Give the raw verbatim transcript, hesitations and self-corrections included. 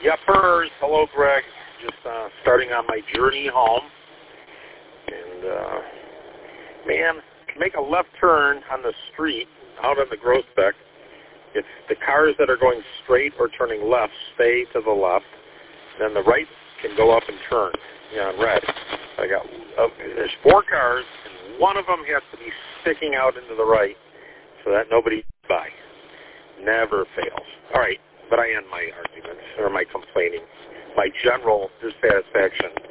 Yuppers, hello Greg, just uh, starting on my journey home, and uh, man, make a left turn on the street out on the Groesbeck. If the cars that are going straight or turning left stay to the left, then the right can go up and turn, you know, on red. I got, uh, there's four cars, and one of them has to be sticking out into the right so that nobody gets by. Never fails. All right, but I end my arguments or my complaining, my general dissatisfaction